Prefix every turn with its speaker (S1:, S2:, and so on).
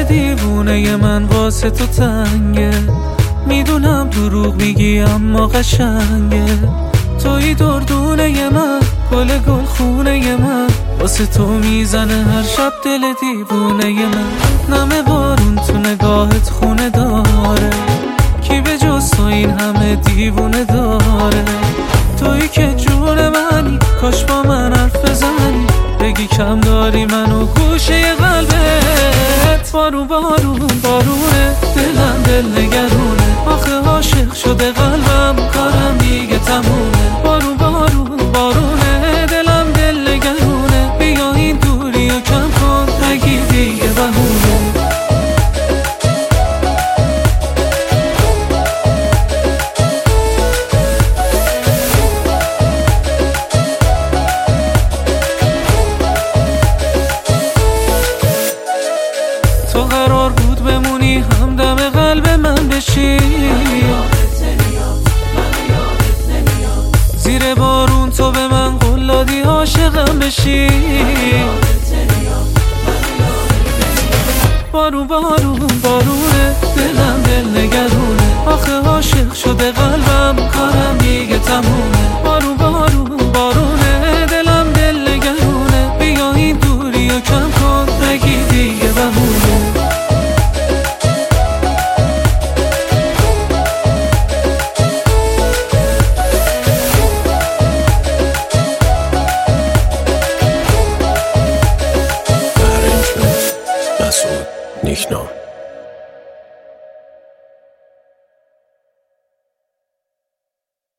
S1: دل دیوونه من واسه تو تنگه، میدونم دروغ میگی اما قشنگه. توی دردونه من، گل خونه من، واسه تو میزنه هر شب دل دیوونه من. نمه بارون تو نگاهت خونه داره، کی به جز تو این همه دیوونه داره؟ تویی که جون منی، کاش با من حرف بزنی، بگی کم داری منو گوشه قلبت. بارون بارون بارونه، دلم دل نگرونه، آخه عاشق شده قلبم، کارم دیگه تمومه. بارون بارون بارونه، دلم دل نگرونه، بیا این دوری و کم کن، نگی دیگه بهونه. تو قرار بود بمونی همدم قلب من بشی، زیر بارون تو به من قول دادی عاشقم بشی. بارون بارون بارونه، دلم دل نگرونه، آخه عاشق شده قلبم، کارم دیگه تمومه. بارون بارون بارونه، دلم دل نگرونه، بیا این دوری و کم کن، نگی دیگه بهونه.
S2: مسعود نیکنام.